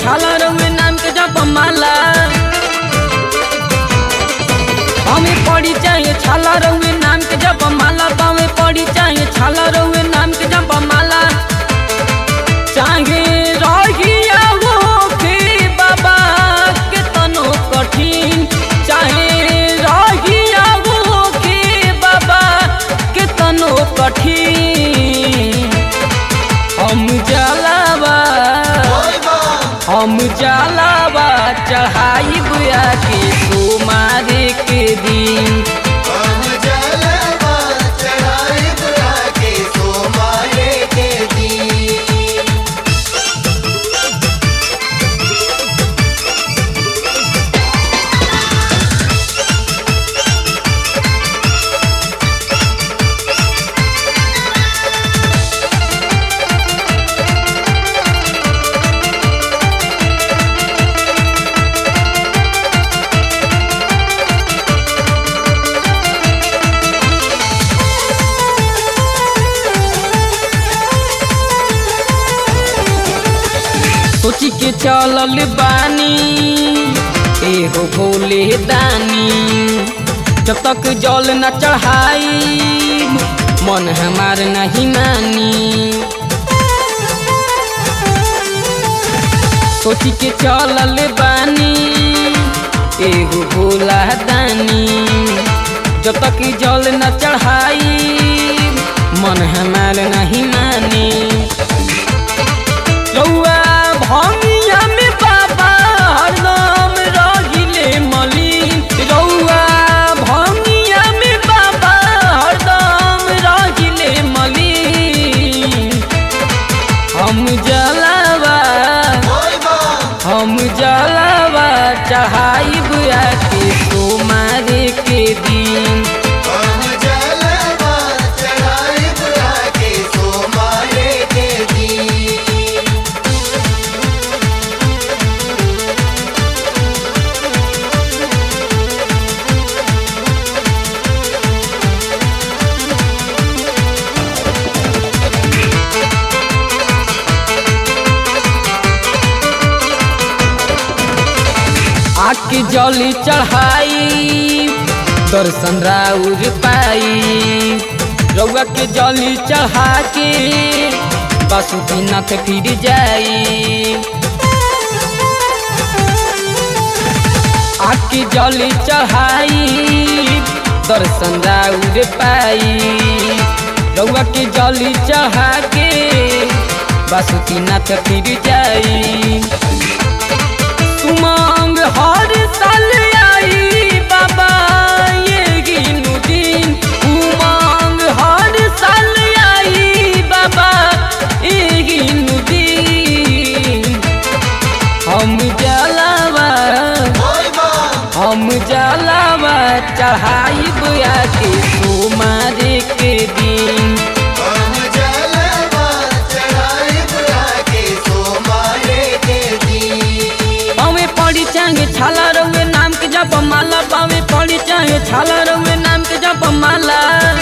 छाला रउए नाम के जप माला हमें पड़ी चाहिए छाला रउए नाम के जप माला पावे पड़ी चाहिए छाला रउए नाम के जप माला चाहे रहिया वो के बाबा के तनो कठिन चाहे रहिया वो के बाबा के तनो कठिन हम जलावा चढ़ाई बुआ के सोमारे के दिन हम जलावा चढ़ाई बुआ के सोमारे के दिन। सोची के चलल बानी एहो भोले दानी जब तक जल न चढ़ाई मन हमार नहीं मानी सोची के चलल बानी एहो भोला दानी जब तक जल न चढ़ाई मन हमार नहीं मानी रउआ भंगिया में बाबा हरदम रहिले मलिन रउआ भंगिया में बाबा हरदम रहिले मलिन हम जलावा चढ़ाई बुआ के सोमारे के दिन हम जलावा चढ़ाई बुआ के सोमारे के दिन। आके जली चढ़ाई दर्शन राउर पाई रउआ के जली चढ़ा के बासुकीनाथ फिर जाई आके जली चढ़ाई दर्शन राउर पाई रउआ के जली चढ़ा के बासुकीनाथ फिर जाई उमंग हर साल आई बाबा ये गिनु दिन उमंग हर साल आई बाबा ये गिनु दिन हम जलावा चढ़ाई बुआ के सोमारे के दिन हम जलावा चढ़ाई बुआ के सोमारे के दिन। पावे पड़ी चाहे छाला रउए नाम के जप माला पावे पड़ी चाहे छाला रउए नाम के जप माला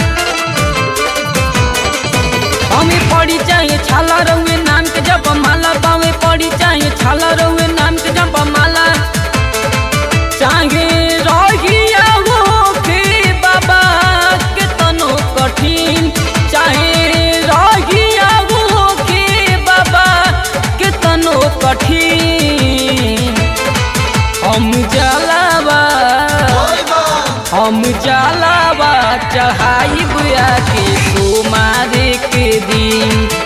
पावे पड़ी चाहे छाला रउए नाम के जप माला पावे पड़ी चाहे छाला रउए नाम के जप माला चाहे रहिया वो के बाबा के तनो कठिन चाहे रहिया वो के बाबा के तनो कठिन हम जलावा चढ़ाई बुआ के सोमारे के दिन